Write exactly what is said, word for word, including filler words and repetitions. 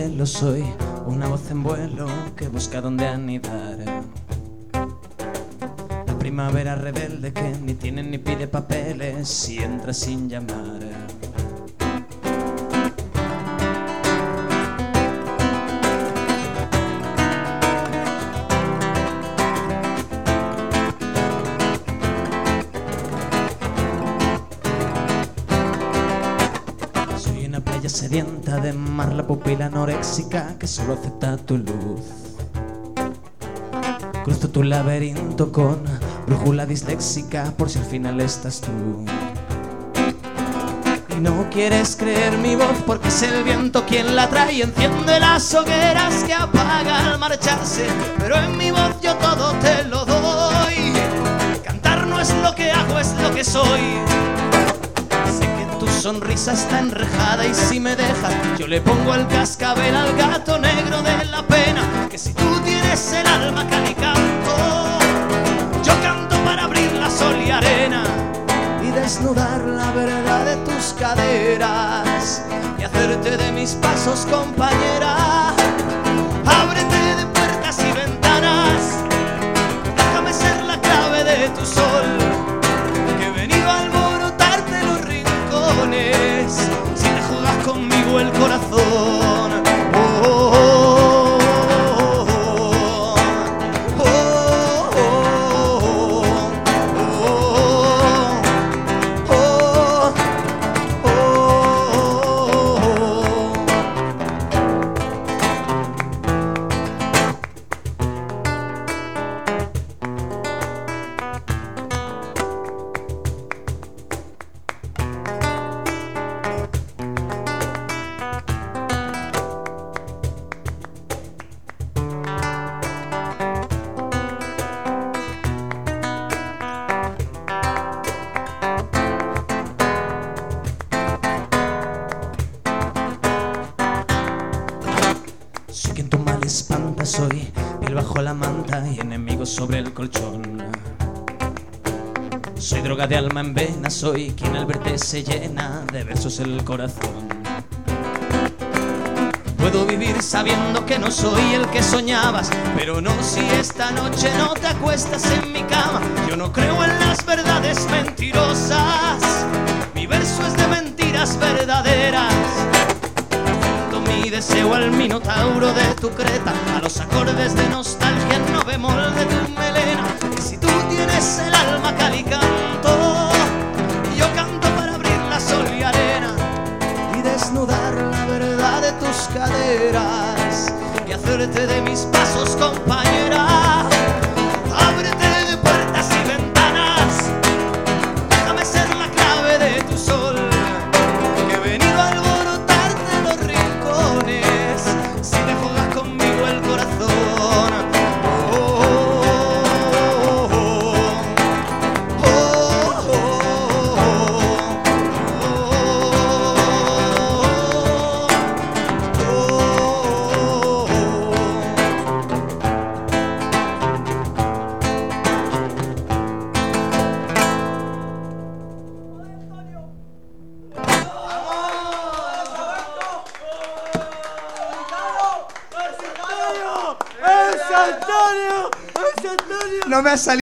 cielo, soy una voz en vuelo que busca dónde anidar. La primavera rebelde que ni tiene ni pide papeles y entra sin llamar. Sedienta de mar, la pupila anoréxica que solo acepta tu luz. Cruzo tu laberinto con brújula disléxica por si al final estás tú. Y no quieres creer mi voz porque es el viento quien la trae y enciende las hogueras que apaga al marcharse. Pero en mi voz yo todo te lo doy. Cantar no es lo que hago, es lo que soy. Tu sonrisa está enrejada y si me dejas yo le pongo el cascabel al gato negro de la pena. Que si tú tienes el alma calicanto, yo canto para abrir la sol y arena y desnudar la verdad de tus caderas y hacerte de mis pasos compañera. Ábrete de puertas y ventanas, déjame ser la clave de tu sol, que he venido a alborotarte los rincones si te juegas conmigo el corazón. Oh, oh, oh, oh, oh, oh, oh, oh, soy quien tu mal espanta, soy piel bajo la manta y enemigo sobre el colchón. Soy droga de alma en vena, soy quien al verte se llena de versos el corazón. Puedo vivir sabiendo que no soy el que soñabas, pero no si esta noche no te acuestas en mi cama. Yo no creo en las verdades mentirosas, mi verso es de mentiras verdaderas. Mi deseo al minotauro de tu creta, a los acordes de nostalgia no bemol de tu melena. Que si tú tienes el alma calicanto, yo canto para abrir la sol y arena y desnudar la verdad de tus caderas y hacerte de mis pasos compañera. Ábrete de puertas y ventanas, déjame ser la clave de tu sol, que he venido a alborotarte los rincones si te juegas conmigo el corazón. Oh, oh, oh, oh, oh, ¡Es Antonio! ¡Es Antonio! No me ha salido.